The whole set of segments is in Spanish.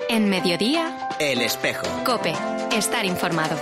En Mediodía, El Espejo. COPE. Estar informado.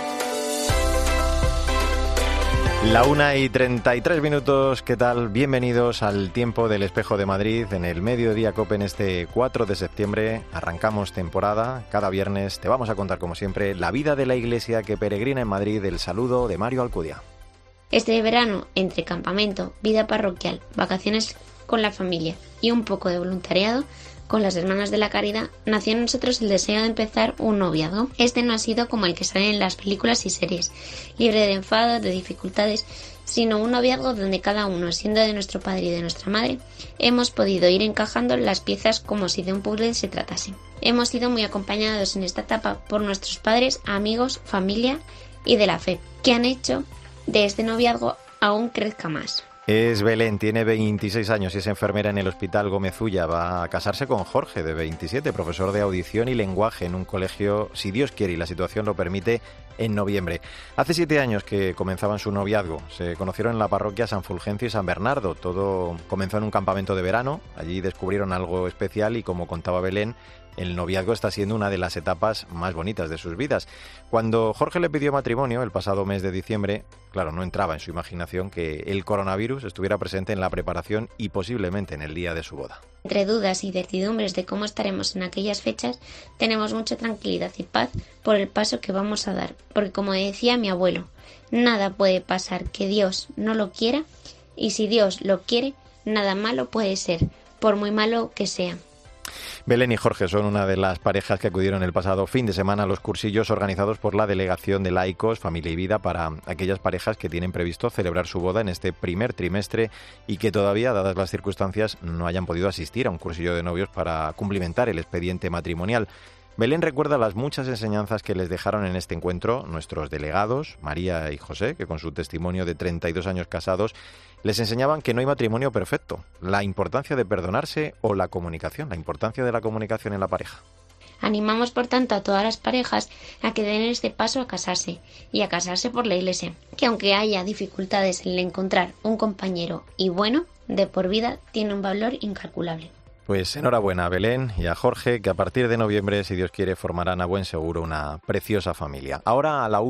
1:33, ¿qué tal? Bienvenidos al tiempo del Espejo de Madrid en el Mediodía COPE en este 4 de septiembre. Arrancamos temporada. Cada viernes te vamos a contar, como siempre, la vida de la iglesia que peregrina en Madrid. El saludo de Mario Alcudia. Este verano, entre campamento, vida parroquial, vacaciones con la familia y un poco de voluntariado con las Hermanas de la Caridad, nació en nosotros el deseo de empezar un noviazgo. Este no ha sido como el que sale en las películas y series, libre de enfados, de dificultades, sino un noviazgo donde cada uno, siendo de nuestro padre y de nuestra madre, hemos podido ir encajando las piezas como si de un puzzle se tratase. Hemos sido muy acompañados en esta etapa por nuestros padres, amigos, familia y de la fe, que han hecho de este noviazgo aún crezca más. Es Belén, tiene 26 años y es enfermera en el Hospital Gómez Ulla. Va a casarse con Jorge, de 27, profesor de audición y lenguaje en un colegio, si Dios quiere y la situación lo permite, en noviembre. Hace 7 años que comenzaban su noviazgo. Se conocieron en la parroquia San Fulgencio y San Bernardo. Todo comenzó en un campamento de verano. Allí descubrieron algo especial y, como contaba Belén, el noviazgo está siendo una de las etapas más bonitas de sus vidas. Cuando Jorge le pidió matrimonio el pasado mes de diciembre, claro, no entraba en su imaginación que el coronavirus estuviera presente en la preparación y posiblemente en el día de su boda. Entre dudas y certidumbres de cómo estaremos en aquellas fechas, tenemos mucha tranquilidad y paz por el paso que vamos a dar, porque como decía mi abuelo, nada puede pasar que Dios no lo quiera, y si Dios lo quiere, nada malo puede ser, por muy malo que sea. Belén y Jorge son una de las parejas que acudieron el pasado fin de semana a los cursillos organizados por la Delegación de Laicos, Familia y Vida para aquellas parejas que tienen previsto celebrar su boda en este primer trimestre y que todavía, dadas las circunstancias, no hayan podido asistir a un cursillo de novios para cumplimentar el expediente matrimonial. Belén recuerda las muchas enseñanzas que les dejaron en este encuentro nuestros delegados, María y José, que con su testimonio de 32 años casados les enseñaban que no hay matrimonio perfecto, la importancia de perdonarse o la comunicación, la importancia de la comunicación en la pareja. Animamos, por tanto, a todas las parejas a que den este paso a casarse y a casarse por la Iglesia, que aunque haya dificultades en encontrar un compañero y bueno, de por vida, tiene un valor incalculable. Pues enhorabuena a Belén y a Jorge, que a partir de noviembre, si Dios quiere, formarán a buen seguro una preciosa familia. Ahora, a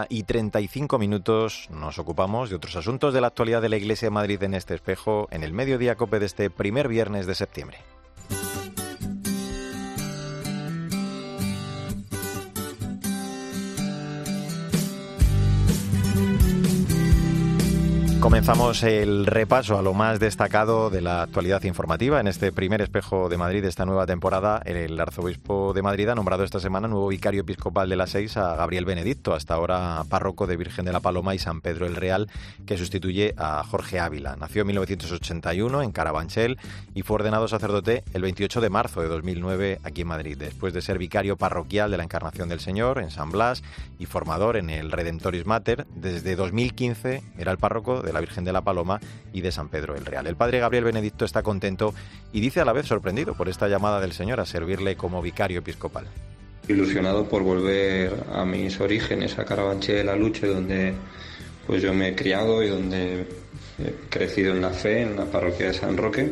1:35, nos ocupamos de otros asuntos de la actualidad de la Iglesia de Madrid en este espejo, en el Mediodía COPE de este primer viernes de septiembre. Comenzamos el repaso a lo más destacado de la actualidad informativa en este primer espejo de Madrid de esta nueva temporada. El arzobispo de Madrid ha nombrado esta semana nuevo vicario episcopal de la 6 a Gabriel Benedicto, hasta ahora párroco de Virgen de la Paloma y San Pedro el Real, que sustituye a Jorge Ávila. Nació en 1981 en Carabanchel y fue ordenado sacerdote el 28 de marzo de 2009 aquí en Madrid, después de ser vicario parroquial de la Encarnación del Señor en San Blas y formador en el Redemptoris Mater. Desde 2015 era el párroco de la Virgen de la Paloma y de San Pedro el Real. El padre Gabriel Benedicto está contento y dice a la vez sorprendido por esta llamada del Señor a servirle como vicario episcopal. Ilusionado por volver a mis orígenes, a Carabanchel, a Luche, donde pues yo me he criado y donde he crecido en la fe, en la parroquia de San Roque,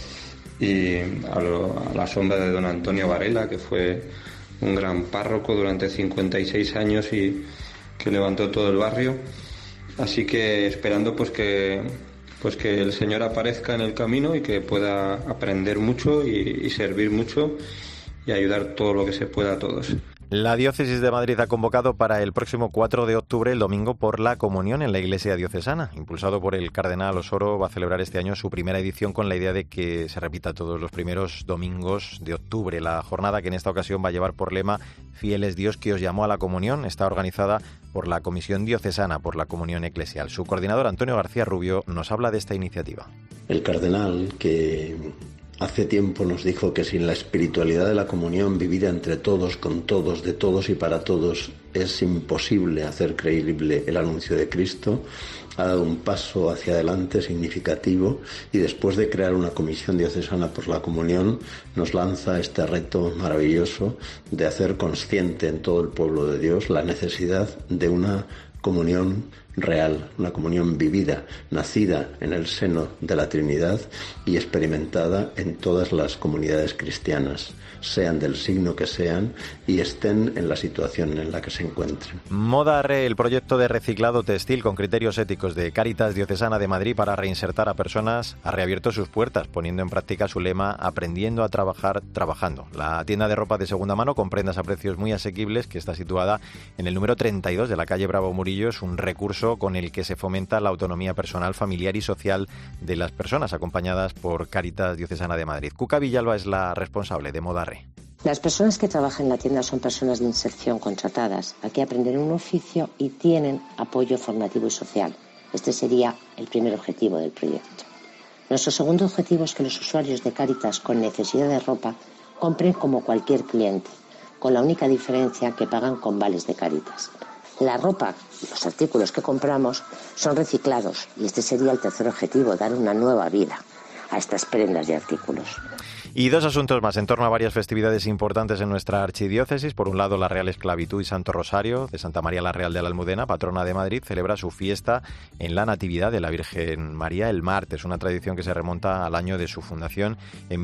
y a la sombra de don Antonio Varela, que fue un gran párroco durante 56 años y que levantó todo el barrio. Así que esperando pues que el Señor aparezca en el camino y que pueda aprender mucho y servir mucho y ayudar todo lo que se pueda a todos. La Diócesis de Madrid ha convocado para el próximo 4 de octubre, el domingo, por la comunión en la Iglesia diocesana. Impulsado por el cardenal Osoro, va a celebrar este año su primera edición con la idea de que se repita todos los primeros domingos de octubre. La jornada, que en esta ocasión va a llevar por lema «Fiel es Dios que os llamó a la comunión», está organizada por la Comisión Diocesana por la Comunión Eclesial. Su coordinador, Antonio García Rubio, nos habla de esta iniciativa. El cardenal, que hace tiempo nos dijo que sin la espiritualidad de la comunión vivida entre todos, con todos, de todos y para todos, es imposible hacer creíble el anuncio de Cristo, ha dado un paso hacia adelante significativo y después de crear una comisión diocesana por la comunión, nos lanza este reto maravilloso de hacer consciente en todo el pueblo de Dios la necesidad de una comunión real, una comunión vivida, nacida en el seno de la Trinidad y experimentada en todas las comunidades cristianas, sean del signo que sean y estén en la situación en la que se encuentren. Modarre, el proyecto de reciclado textil con criterios éticos de Cáritas Diocesana de Madrid para reinsertar a personas, ha reabierto sus puertas, poniendo en práctica su lema aprendiendo a trabajar trabajando. La tienda de ropa de segunda mano con prendas a precios muy asequibles, que está situada en el número 32 de la calle Bravo Murillo, es un recurso con el que se fomenta la autonomía personal, familiar y social de las personas, acompañadas por Cáritas Diocesana de Madrid. Cuca Villalba es la responsable de Modarre. Las personas que trabajan en la tienda son personas de inserción contratadas. Aquí aprenden un oficio y tienen apoyo formativo y social. Este sería el primer objetivo del proyecto. Nuestro segundo objetivo es que los usuarios de Cáritas con necesidad de ropa compren como cualquier cliente, con la única diferencia que pagan con vales de Cáritas. La ropa, los artículos que compramos, son reciclados y este sería el tercer objetivo, dar una nueva vida a estas prendas y artículos. Y dos asuntos más en torno a varias festividades importantes en nuestra archidiócesis. Por un lado, la Real Esclavitud y Santo Rosario de Santa María la Real de la Almudena, patrona de Madrid, celebra su fiesta en la Natividad de la Virgen María el martes, una tradición que se remonta al año de su fundación en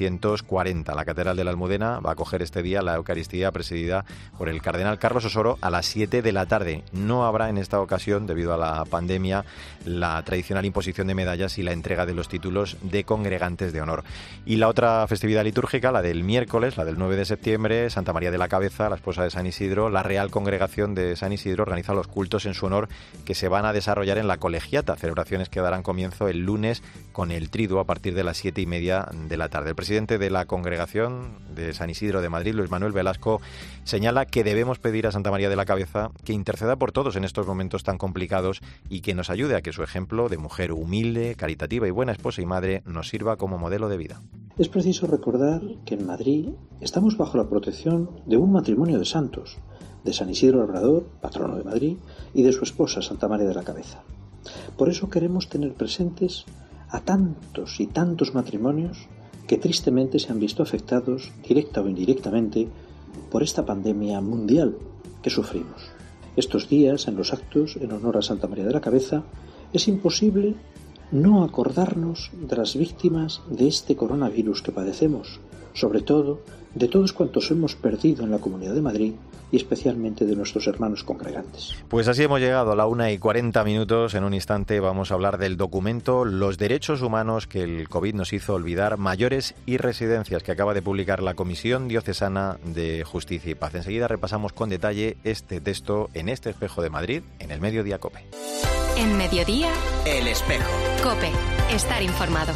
1640. La Catedral de la Almudena va a acoger este día la Eucaristía presidida por el cardenal Carlos Osoro a las 7 de la tarde. No habrá en esta ocasión, debido a la pandemia, la tradicional imposición de medallas y la entrega de los títulos de congregantes de honor. Y la otra festividad litúrgica, la del miércoles, la del 9 de septiembre, Santa María de la Cabeza, la esposa de San Isidro, la Real Congregación de San Isidro organiza los cultos en su honor que se van a desarrollar en la Colegiata, celebraciones que darán comienzo el lunes con el triduo a partir de las 7:30 de la tarde. El presidente de la Congregación de San Isidro de Madrid, Luis Manuel Velasco, señala que debemos pedir a Santa María de la Cabeza que interceda por todos en estos momentos tan complicados y que nos ayude a que su ejemplo de mujer humilde, caritativa y buena esposa y madre nos sirva como modelo de vida. Es preciso recordar que en Madrid estamos bajo la protección de un matrimonio de santos, de San Isidro Labrador, patrono de Madrid, y de su esposa, Santa María de la Cabeza. Por eso queremos tener presentes a tantos y tantos matrimonios que tristemente se han visto afectados, directa o indirectamente, por esta pandemia mundial que sufrimos. Estos días, en los actos en honor a Santa María de la Cabeza, es imposible no acordarnos de las víctimas de este coronavirus que padecemos, sobre todo de todos cuantos hemos perdido en la Comunidad de Madrid y especialmente de nuestros hermanos congregantes. Pues así hemos llegado a la 1:40. En un instante vamos a hablar del documento Los Derechos Humanos que el COVID nos hizo olvidar, mayores y residencias, que acaba de publicar la Comisión Diocesana de Justicia y Paz. Enseguida repasamos con detalle este texto en este espejo de Madrid, en el Mediodía COPE. En Mediodía, El Espejo. COPE. Estar informado.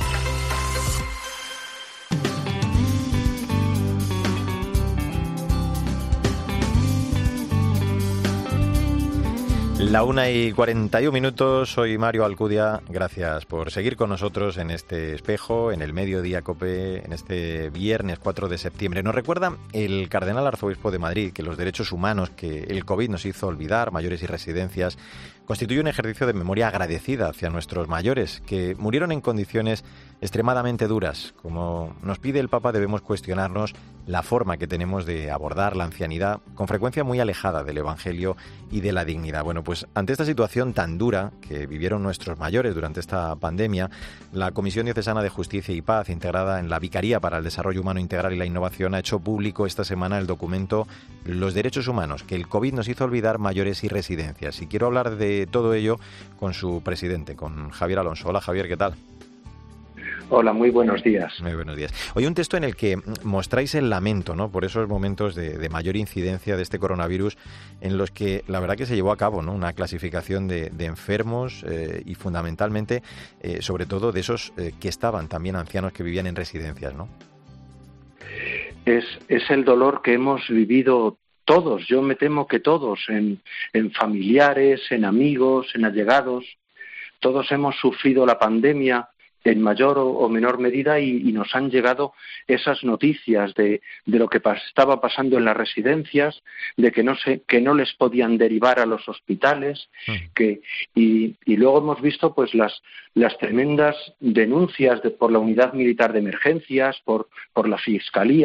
La 1:41. Soy Mario Alcudia. Gracias por seguir con nosotros en este espejo, en el Mediodía COPE, en este viernes 4 de septiembre. Nos recuerda el cardenal arzobispo de Madrid que los derechos humanos que el COVID nos hizo olvidar, mayores y residencias, constituye un ejercicio de memoria agradecida hacia nuestros mayores, que murieron en condiciones extremadamente duras. Como nos pide el Papa, debemos cuestionarnos la forma que tenemos de abordar la ancianidad, con frecuencia muy alejada del Evangelio y de la dignidad. Bueno, pues ante esta situación tan dura que vivieron nuestros mayores durante esta pandemia, la Comisión Diocesana de Justicia y Paz, integrada en la Vicaría para el Desarrollo Humano Integral y la Innovación, ha hecho público esta semana el documento Los Derechos Humanos que el COVID nos hizo olvidar, mayores y residencias. Y quiero hablar de todo ello con su presidente, con Javier Alonso. Hola Javier, ¿qué tal? Hola, muy buenos días. Muy buenos días. Hoy un texto en el que mostráis el lamento, ¿no?, por esos momentos de mayor incidencia de este coronavirus, en los que la verdad que se llevó a cabo, ¿no?, una clasificación de enfermos y fundamentalmente, sobre todo, de esos que estaban también ancianos que vivían en residencias, ¿no? Es el dolor que hemos vivido todos, yo me temo que todos, en familiares, en amigos, en allegados. Todos hemos sufrido la pandemia en mayor o menor medida y nos han llegado esas noticias de lo que estaba pasando en las residencias, de que no les podían derivar a los hospitales, y luego hemos visto pues las tremendas denuncias por la Unidad Militar de Emergencias, por la Fiscalía,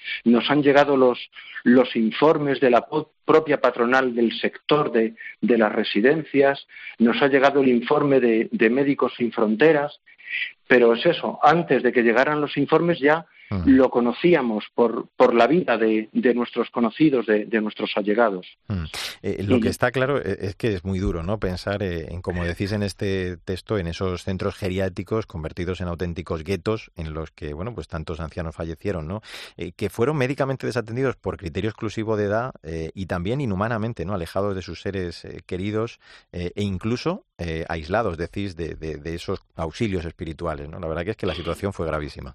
nos han llegado los informes de la propia patronal del sector de las residencias, nos ha llegado el informe de Médicos Sin Fronteras, pero es eso, antes de que llegaran los informes ya lo conocíamos por la vida de nuestros conocidos, de nuestros allegados. Lo que está claro es que es muy duro, ¿no?, pensar en, como decís en este texto, en esos centros geriátricos convertidos en auténticos guetos en los que, bueno, pues tantos ancianos fallecieron, ¿no?, que fueron médicamente desatendidos por criterio exclusivo de edad y también inhumanamente, ¿no?, alejados de sus seres queridos e incluso aislados, decís, de esos auxilios espirituales, ¿no? La verdad que es que la situación fue gravísima.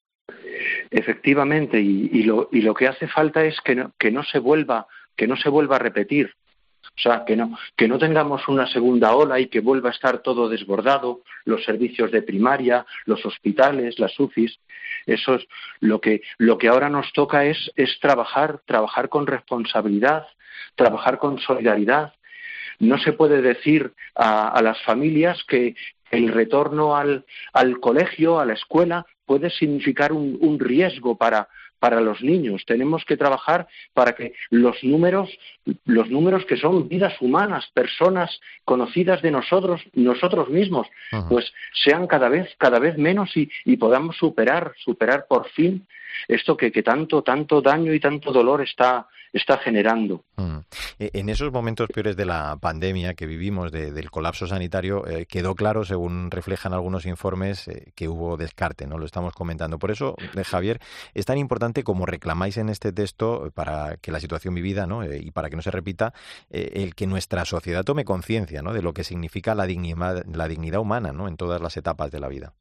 Efectivamente, y lo que hace falta es que no se vuelva a repetir. O sea, que no tengamos una segunda ola y que vuelva a estar todo desbordado, los servicios de primaria, los hospitales, las UCIs. Eso es lo que ahora nos toca es trabajar con responsabilidad, trabajar con solidaridad. No se puede decir a las familias que el retorno al colegio, a la escuela, puede significar un riesgo para los niños. Tenemos que trabajar para que los números que son vidas humanas, personas conocidas de nosotros mismos, pues sean cada vez menos y podamos superar por fin esto que tanto daño y tanto dolor está generando. En esos momentos peores de la pandemia que vivimos, del colapso sanitario, quedó claro, según reflejan algunos informes, que hubo descarte, ¿no? Lo estamos comentando. Por eso, Javier, es tan importante como reclamáis en este texto, para que la situación vivida, ¿no?, y para que no se repita, el que nuestra sociedad tome conciencia, ¿no?, de lo que significa la dignidad humana, ¿no?, en todas las etapas de la vida.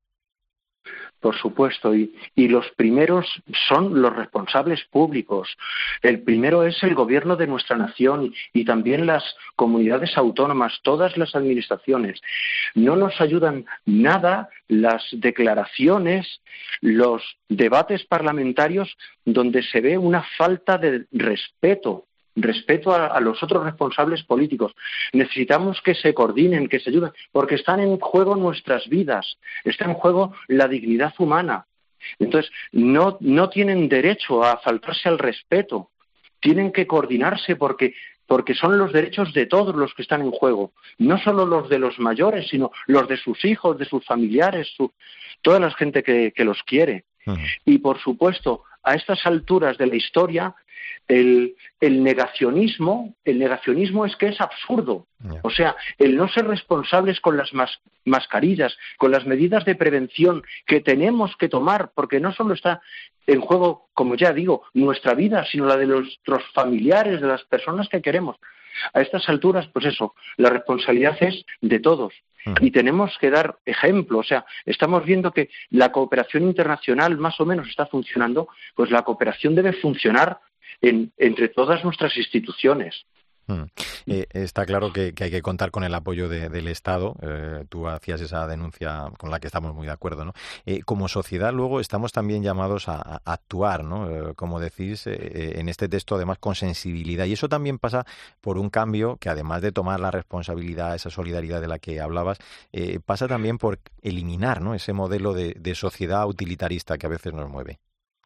Por supuesto, y los primeros son los responsables públicos. El primero es el gobierno de nuestra nación y también las comunidades autónomas, todas las administraciones. No nos ayudan nada las declaraciones, los debates parlamentarios donde se ve una falta de respeto a los otros responsables políticos. Necesitamos que se coordinen, que se ayuden, porque están en juego nuestras vidas, está en juego la dignidad humana. Entonces, no tienen derecho a faltarse al respeto, tienen que coordinarse porque son los derechos de todos los que están en juego, no solo los de los mayores, sino los de sus hijos, de sus familiares, toda la gente que los quiere. Y, por supuesto, a estas alturas de la historia, el negacionismo es que es absurdo. O sea, el no ser responsables con las mascarillas, con las medidas de prevención que tenemos que tomar, porque no solo está en juego, como ya digo, nuestra vida, sino la de nuestros familiares, de las personas que queremos. A estas alturas, pues eso, la responsabilidad es de todos. Y tenemos que dar ejemplo. O sea, estamos viendo que la cooperación internacional más o menos está funcionando, pues la cooperación debe funcionar entre todas nuestras instituciones. Está claro que hay que contar con el apoyo del Estado. Tú hacías esa denuncia con la que estamos muy de acuerdo, ¿no? Como sociedad, luego, estamos también llamados a actuar, ¿no? Como decís en este texto, además, con sensibilidad. Y eso también pasa por un cambio que, además de tomar la responsabilidad, esa solidaridad de la que hablabas, pasa también por eliminar, ¿no?, ese modelo de sociedad utilitarista que a veces nos mueve.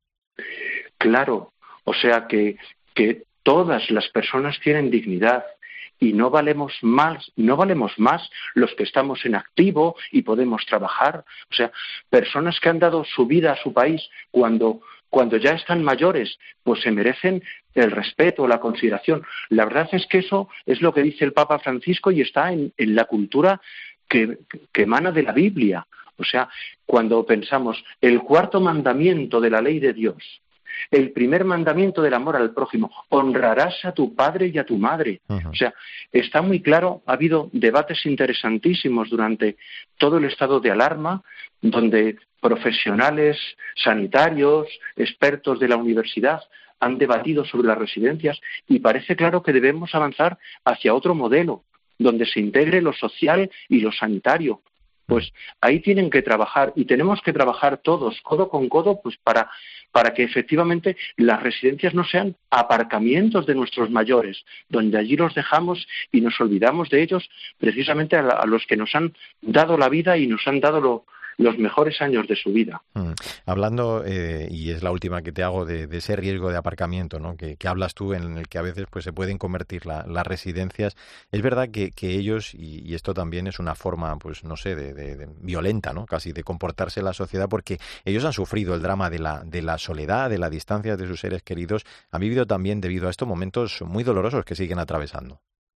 Claro, o sea que todas las personas tienen dignidad y no valemos más los que estamos en activo y podemos trabajar. O sea, personas que han dado su vida a su país cuando ya están mayores, pues se merecen el respeto, la consideración. La verdad es que eso es lo que dice el Papa Francisco y está en la cultura que emana de la Biblia. O sea, cuando pensamos el cuarto mandamiento de la ley de Dios, el primer mandamiento del amor al prójimo, honrarás a tu padre y a tu madre. O sea, está muy claro, ha habido debates interesantísimos durante todo el estado de alarma, donde profesionales sanitarios, expertos de la universidad, han debatido sobre las residencias y parece claro que debemos avanzar hacia otro modelo, donde se integre lo social y lo sanitario. Pues ahí tienen que trabajar y tenemos que trabajar todos, codo con codo, pues para que efectivamente las residencias no sean aparcamientos de nuestros mayores, donde allí los dejamos y nos olvidamos de ellos, precisamente a los que nos han dado la vida y nos han dado los mejores años de su vida. Hablando, y es la última que te hago, de ese riesgo de aparcamiento, ¿no? que hablas tú, en el que a veces pues se pueden convertir las residencias. Es verdad que ellos, y esto también es una forma, pues no sé, de violenta, ¿no? Casi de comportarse en la sociedad, porque ellos han sufrido el drama de la soledad, de la distancia de sus seres queridos, han vivido también debido a estos momentos muy dolorosos que siguen atravesando.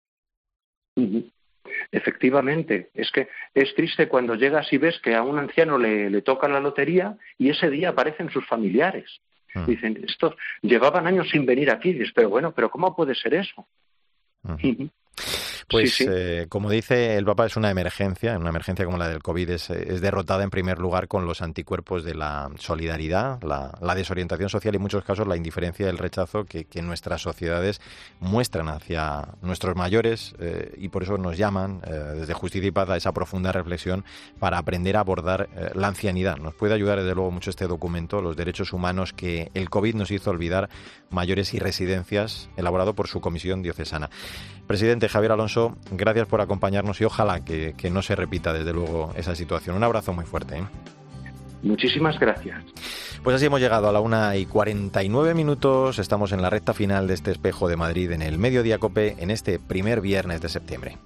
Efectivamente, es que es triste cuando llegas y ves que a un anciano le toca la lotería y ese día aparecen sus familiares. Dicen, estos llevaban años sin venir aquí. Dices, pero ¿cómo puede ser eso? Pues sí. Como dice el Papa, es una emergencia como la del COVID, es derrotada en primer lugar con los anticuerpos de la solidaridad, la desorientación social y en muchos casos la indiferencia y el rechazo que nuestras sociedades muestran hacia nuestros mayores y por eso nos llaman desde Justicia y Paz a esa profunda reflexión para aprender a abordar la ancianidad. Nos puede ayudar desde luego mucho este documento, Los derechos humanos que el COVID nos hizo olvidar, mayores y residencias, elaborado por su comisión diocesana. Presidente Javier Alonso, gracias por acompañarnos y ojalá que no se repita desde luego esa situación. Un abrazo muy fuerte. Muchísimas gracias. Pues así hemos llegado a la 1:49. Estamos en la recta final de este Espejo de Madrid en el Mediodía COPE en este primer viernes de septiembre.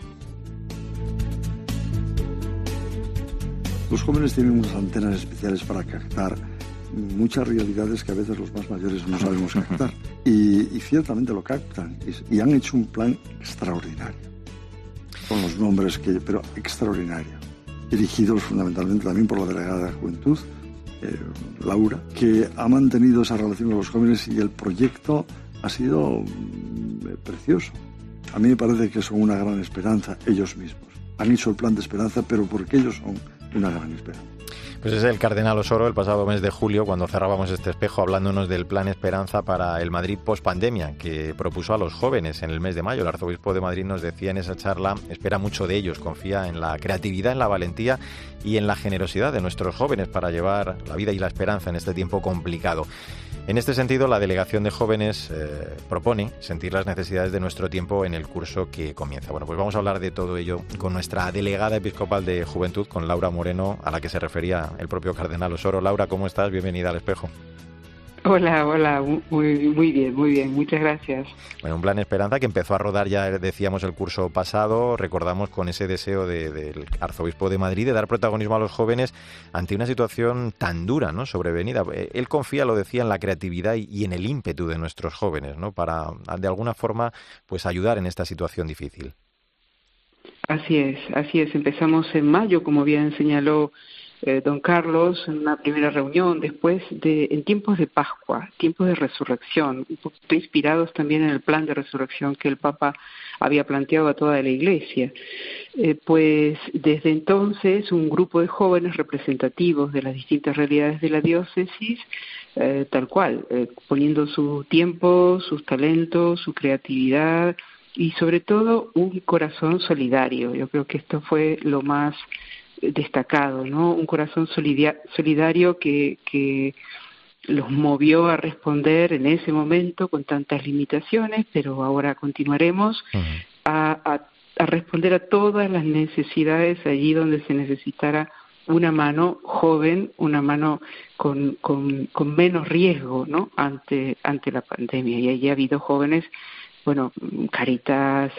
Los jóvenes tienen unas antenas especiales para captar muchas realidades que a veces los más mayores no sabemos captar. Y ciertamente lo captan. Y han hecho un plan extraordinario. Con los nombres pero extraordinario. Dirigidos fundamentalmente también por la delegada de Juventud, Laura, que ha mantenido esa relación con los jóvenes y el proyecto ha sido precioso. A mí me parece que son una gran esperanza ellos mismos. Han hecho el plan de esperanza, pero porque ellos son una gran esperanza. Pues es el cardenal Osoro el pasado mes de julio cuando cerrábamos este espejo hablándonos del plan Esperanza para el Madrid post-pandemia que propuso a los jóvenes en el mes de mayo. El arzobispo de Madrid nos decía en esa charla, espera mucho de ellos, confía en la creatividad, en la valentía y en la generosidad de nuestros jóvenes para llevar la vida y la esperanza en este tiempo complicado. En este sentido, la Delegación de Jóvenes propone sentir las necesidades de nuestro tiempo en el curso que comienza. Bueno, pues vamos a hablar de todo ello con nuestra delegada episcopal de Juventud, con Laura Moreno, a la que se refería el propio cardenal Osoro. Laura, ¿cómo estás? Bienvenida al Espejo. Hola, muy bien, muchas gracias. Bueno, un plan Esperanza que empezó a rodar ya, decíamos, el curso pasado, recordamos con ese deseo del arzobispo de Madrid de dar protagonismo a los jóvenes ante una situación tan dura, ¿no?, sobrevenida. Él confía, lo decía, en la creatividad y en el ímpetu de nuestros jóvenes, ¿no?, para de alguna forma pues ayudar en esta situación difícil. Así es. Empezamos en mayo, como bien señaló don Carlos, en una primera reunión, después en tiempos de Pascua, tiempos de resurrección, un poquito inspirados también en el plan de resurrección que el Papa había planteado a toda la Iglesia. Pues desde entonces un grupo de jóvenes representativos de las distintas realidades de la diócesis, tal cual, poniendo su tiempo, sus talentos, su creatividad y sobre todo un corazón solidario. Yo creo que esto fue lo más destacado, ¿no? Un corazón solidario que los movió a responder en ese momento con tantas limitaciones, pero ahora continuaremos a responder a todas las necesidades allí donde se necesitara una mano joven, una mano con menos riesgo, ¿no?, ante la pandemia. Y allí ha habido jóvenes, bueno, Caritas,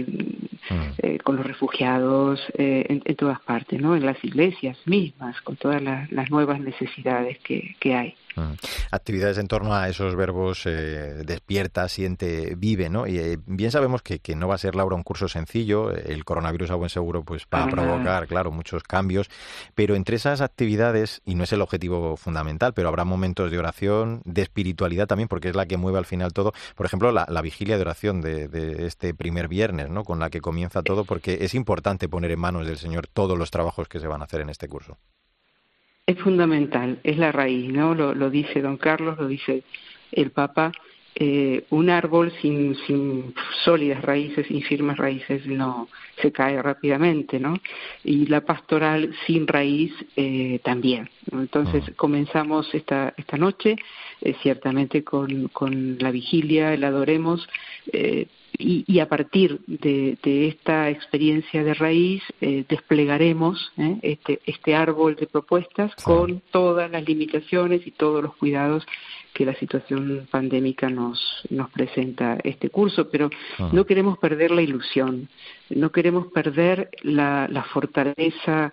con los refugiados, en todas partes, ¿no?, en las iglesias mismas, con todas las nuevas necesidades que hay. Actividades en torno a esos verbos despierta, siente, vive, ¿no? Y bien sabemos que no va a ser, Laura, un curso sencillo. El coronavirus a buen seguro pues va a provocar, claro, muchos cambios, pero entre esas actividades, y no es el objetivo fundamental, pero habrá momentos de oración, de espiritualidad también, porque es la que mueve al final todo. Por ejemplo, la vigilia de oración de este primer viernes, ¿no?, con la que comienza todo, porque es importante poner en manos del Señor todos los trabajos que se van a hacer en este curso. Es fundamental, es la raíz, ¿no? Lo dice don Carlos, lo dice el Papa. Un árbol sin sólidas raíces, sin firmes raíces, no se cae rápidamente, ¿no? Y la pastoral sin raíz también, ¿no? Entonces comenzamos esta noche, ciertamente con la vigilia, el adoremos, y a partir de esta experiencia de raíz desplegaremos este árbol de propuestas con todas las limitaciones y todos los cuidados que la situación pandémica nos presenta este curso, pero no queremos perder la ilusión, no queremos perder la fortaleza,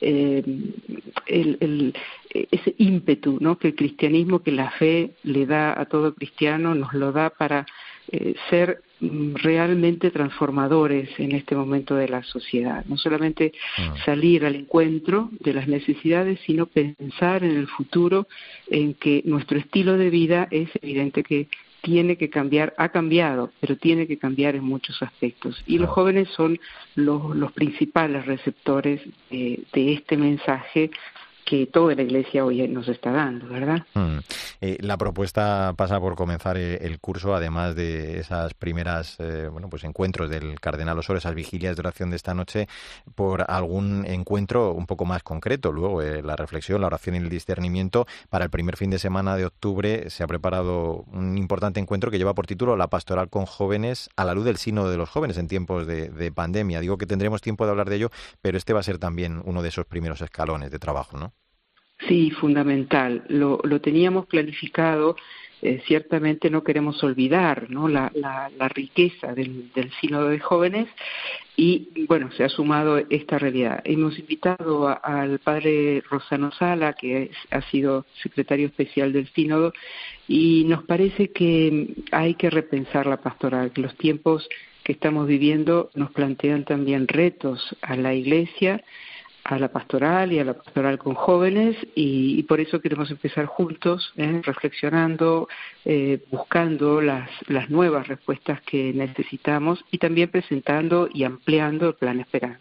ese ímpetu, ¿no?, que el cristianismo, que la fe le da a todo cristiano, nos lo da para ser realmente transformadores en este momento de la sociedad. No solamente salir al encuentro de las necesidades, sino pensar en el futuro, en que nuestro estilo de vida es evidente que tiene que cambiar, ha cambiado, pero tiene que cambiar en muchos aspectos. Y los jóvenes son los principales receptores de este mensaje que toda la Iglesia hoy nos está dando, ¿verdad? La propuesta pasa por comenzar el curso, además de esas primeras encuentros del Cardenal Osoro, esas vigilias de oración de esta noche, por algún encuentro un poco más concreto. Luego, la reflexión, la oración y el discernimiento. Para el primer fin de semana de octubre se ha preparado un importante encuentro que lleva por título La pastoral con jóvenes a la luz del sínodo de los jóvenes en tiempos de pandemia. Digo que tendremos tiempo de hablar de ello, pero este va a ser también uno de esos primeros escalones de trabajo, ¿no? Sí, fundamental. Lo teníamos planificado. Ciertamente no queremos olvidar, ¿no?, la riqueza del sínodo de jóvenes y, bueno, se ha sumado esta realidad. Hemos invitado al padre Rosano Sala, que ha sido secretario especial del sínodo, y nos parece que hay que repensar la pastoral, que los tiempos que estamos viviendo nos plantean también retos a la Iglesia, a la pastoral y a la pastoral con jóvenes, y por eso queremos empezar juntos, reflexionando, buscando las nuevas respuestas que necesitamos y también presentando y ampliando el Plan Esperanza.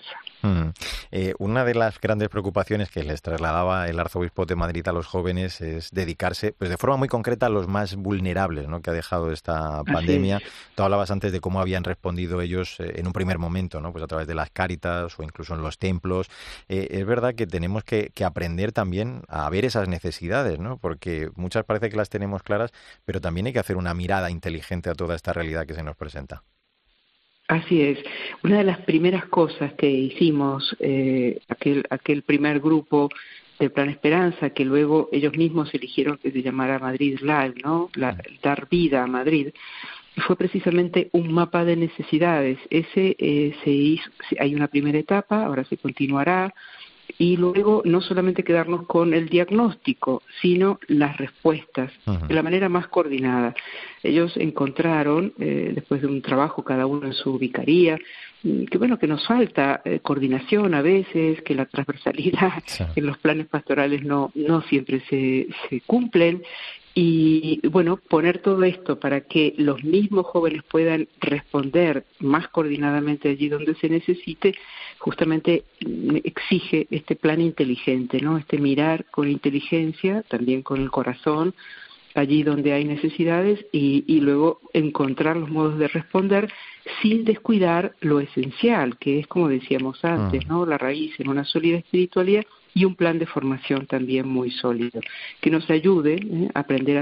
Una de las grandes preocupaciones que les trasladaba el arzobispo de Madrid a los jóvenes es dedicarse, pues de forma muy concreta, a los más vulnerables, ¿no?, que ha dejado esta pandemia. Tú hablabas antes de cómo habían respondido ellos en un primer momento, ¿no?, pues a través de las Cáritas o incluso en los templos. Es verdad que tenemos que aprender también a ver esas necesidades, ¿no?, porque muchas parece que las tenemos claras, pero también hay que hacer una mirada inteligente a toda esta realidad que se nos presenta. Así es. Una de las primeras cosas que hicimos, aquel primer grupo del Plan Esperanza, que luego ellos mismos eligieron que se llamara Madrid Live, ¿no?, dar vida a Madrid, fue precisamente un mapa de necesidades. Ese se hizo, hay una primera etapa, ahora se continuará, y luego no solamente quedarnos con el diagnóstico, sino las respuestas, de la manera más coordinada. Ellos encontraron, después de un trabajo cada uno en su vicaría, que nos falta coordinación a veces, que la transversalidad en los planes pastorales no siempre se cumplen, y poner todo esto para que los mismos jóvenes puedan responder más coordinadamente allí donde se necesite, justamente exige este plan inteligente, ¿no?, este mirar con inteligencia, también con el corazón, allí donde hay necesidades y luego encontrar los modos de responder sin descuidar lo esencial, que es, como decíamos antes, ¿no?, la raíz en una sólida espiritualidad y un plan de formación también muy sólido, que nos ayude a aprender a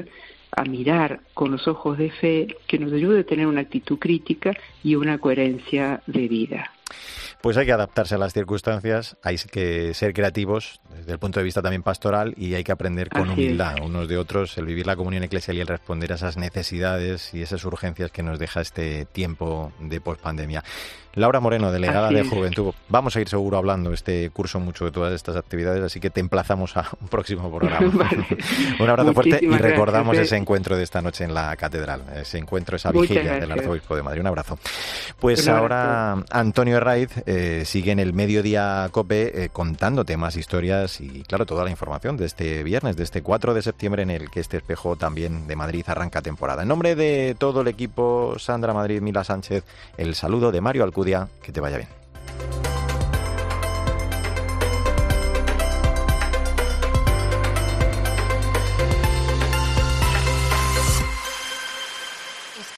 mirar con los ojos de fe, que nos ayude a tener una actitud crítica y una coherencia de vida. Pues hay que adaptarse a las circunstancias, hay que ser creativos desde el punto de vista también pastoral y hay que aprender con humildad unos de otros, el vivir la comunión eclesial y el responder a esas necesidades y esas urgencias que nos deja este tiempo de pospandemia. Laura Moreno, delegada de Juventud. Vamos a ir seguro hablando este curso mucho de todas estas actividades, así que te emplazamos a un próximo programa. Vale. Un abrazo fuerte y recordamos ese encuentro de esta noche en la Catedral, esa vigilia del Arzobispo de Madrid. Un abrazo. Pues ahora Antonio Herraiz sigue en el Mediodía COPE contándote más historias y, claro, toda la información de este viernes, de este 4 de septiembre, en el que este espejo también de Madrid arranca temporada. En nombre de todo el equipo, Sandra Madrid, Mila Sánchez, el saludo de Mario Alcudia. Que te vaya bien.